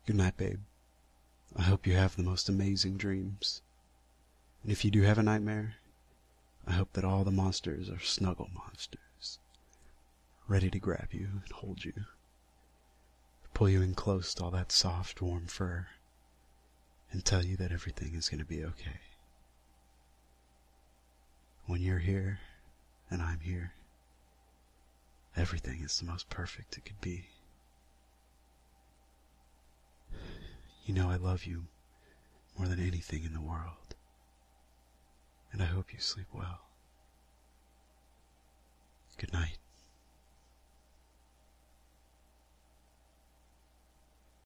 Good night, babe. I hope you have the most amazing dreams. And if you do have a nightmare, I hope that all the monsters are snuggle monsters, ready to grab you and hold you, pull you in close to all that soft, warm fur, and tell you that everything is going to be okay. When you're here, and I'm here, everything is the most perfect it could be. You know I love you more than anything in the world, and I hope you sleep well. Good night.